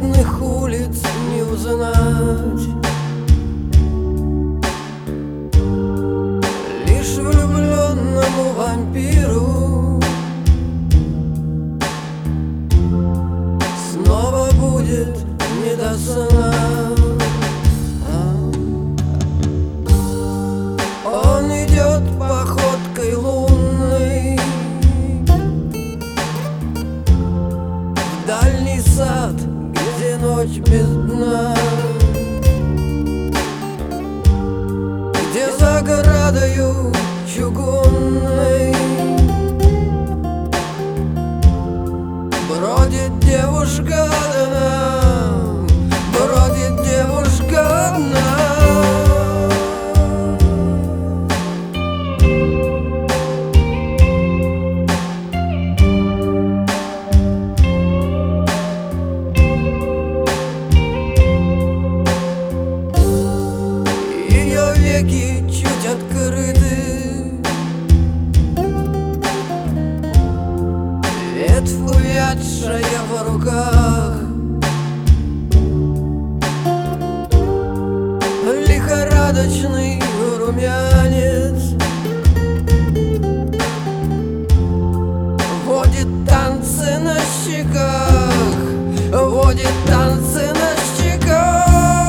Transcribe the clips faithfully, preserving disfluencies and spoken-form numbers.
темных улиц не узнать. Лишь влюбленному вампиру снова будет не до сна. Он идет походкой лунной в дальний сад, где ночь без дна, где за оградою чугунной бродит девушка одна, бродит девушка одна. Веки чуть открыты, ветвь увядшая в руках, лихорадочный румянец водит танцы на щеках, водит танцы на щеках.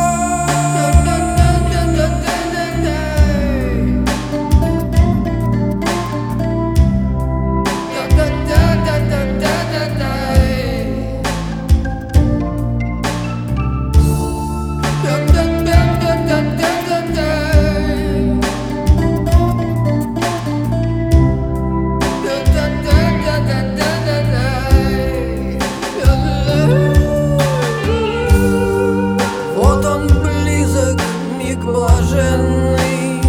Блаженный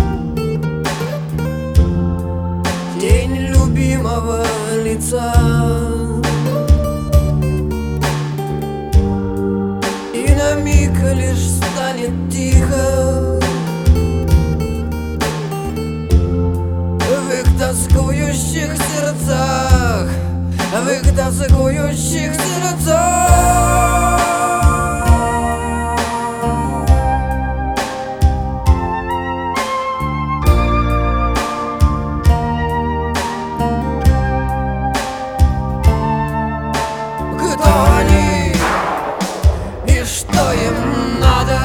тень любимого лица, и на миг лишь станет тихо в их тоскующих сердцах, в их тоскующих сердцах. Что им надо?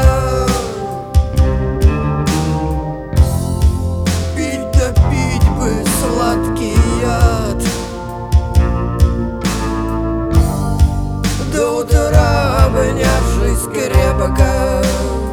Пить да пить бы сладкий яд, до утра обнявшись крепко.